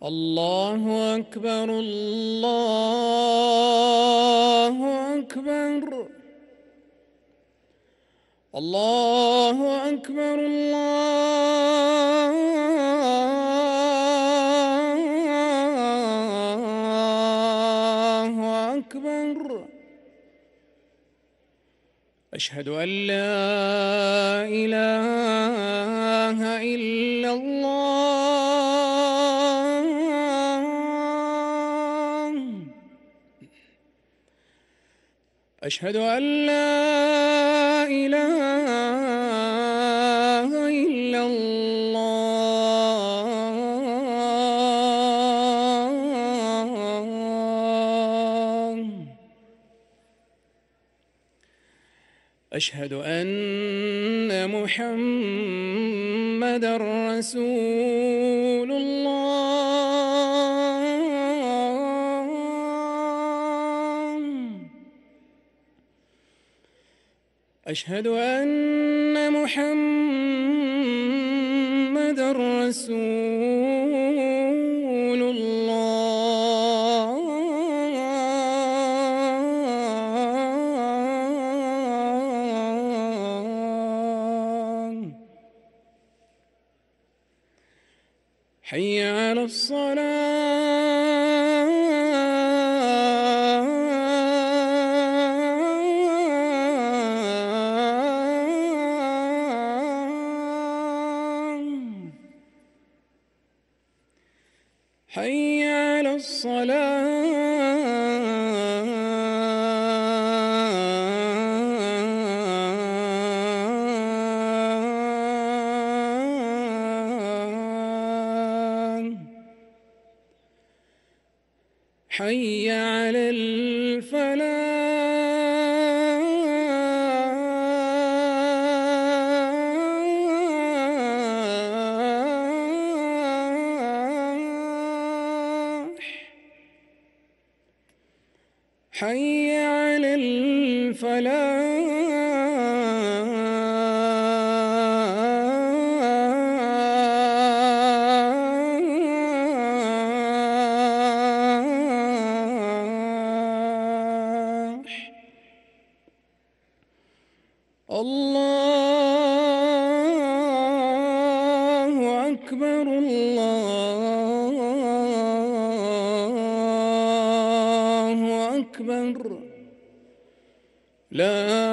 الله أكبر الله أكبر الله أكبر الله أكبر. أشهد أن لا إله إلا الله. أشهد أن لا إله إلا الله. أشهد أن محمدًا رسول الله. أشهد أن محمدًا رسول الله. حي على الصلاة. حي على الصلاة. حي على الفلاح. حي على الفلاح. الله أكبر الله أكبر. لا